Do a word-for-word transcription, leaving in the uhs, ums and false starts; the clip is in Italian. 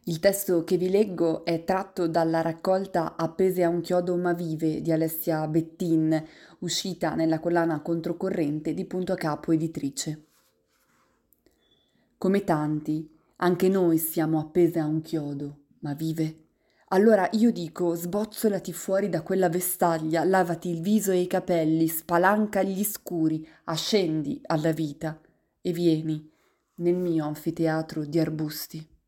Il testo che vi leggo è tratto dalla raccolta Appese a un chiodo ma vive di Alessia Bettin, uscita nella collana Controcorrente di Punto a Capo Editrice. Come tanti, anche noi siamo appese a un chiodo, ma vive. Allora io dico, sbozzolati fuori da quella vestaglia, lavati il viso e i capelli, spalanca gli scuri, ascendi alla vita e vieni nel mio anfiteatro di arbusti.